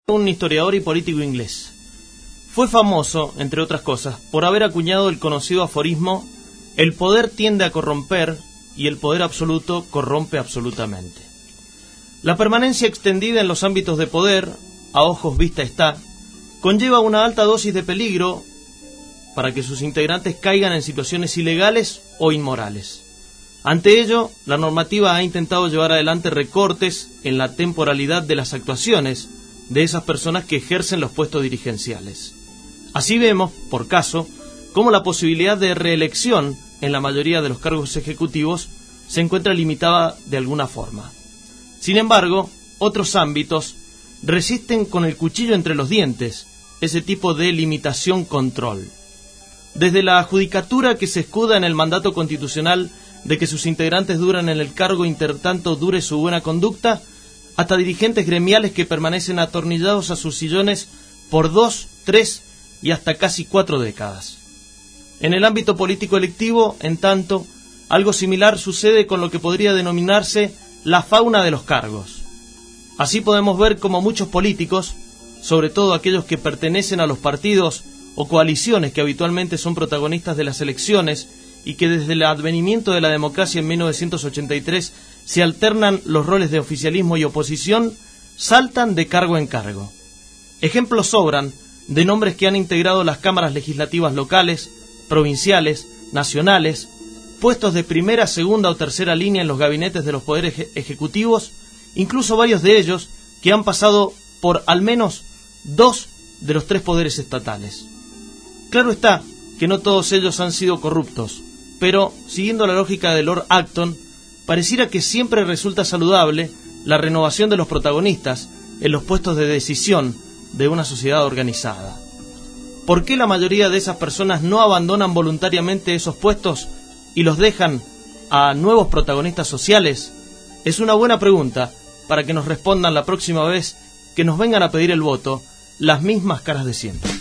Un historiador y político inglés. Fue famoso, entre otras cosas, por haber acuñado el conocido aforismo: el poder tiende a corromper y el poder absoluto corrompe absolutamente. La permanencia extendida en los ámbitos de poder, a ojos vista está, conlleva una alta dosis de peligro para que sus integrantes caigan en situaciones ilegales o inmorales. Ante ello, la normativa ha intentado llevar adelante recortes en la temporalidad de las actuaciones de esas personas que ejercen los puestos dirigenciales. Así vemos, por caso, cómo la posibilidad de reelección en la mayoría de los cargos ejecutivos se encuentra limitada de alguna forma. Sin embargo, otros ámbitos resisten con el cuchillo entre los dientes ese tipo de limitación-control. Desde la judicatura, que se escuda en el mandato constitucional de que sus integrantes duran en el cargo intertanto dure su buena conducta, hasta dirigentes gremiales que permanecen atornillados a sus sillones por 2, 3 y hasta casi 4 décadas. En el ámbito político electivo, en tanto, algo similar sucede con lo que podría denominarse la fauna de los cargos. Así podemos ver cómo muchos políticos, sobre todo aquellos que pertenecen a los partidos o coaliciones que habitualmente son protagonistas de las elecciones y que desde el advenimiento de la democracia en 1983 se alternan los roles de oficialismo y oposición, saltan de cargo en cargo. Ejemplos sobran de nombres que han integrado las cámaras legislativas locales, provinciales, nacionales, puestos de primera, segunda o tercera línea en los gabinetes de los poderes ejecutivos, incluso varios de ellos que han pasado por al menos 2 de los 3 poderes estatales. Claro está que no todos ellos han sido corruptos, pero, siguiendo la lógica de Lord Acton, pareciera que siempre resulta saludable la renovación de los protagonistas en los puestos de decisión de una sociedad organizada. ¿Por qué la mayoría de esas personas no abandonan voluntariamente esos puestos y los dejan a nuevos protagonistas sociales? Es una buena pregunta para que nos respondan la próxima vez que nos vengan a pedir el voto las mismas caras de siempre.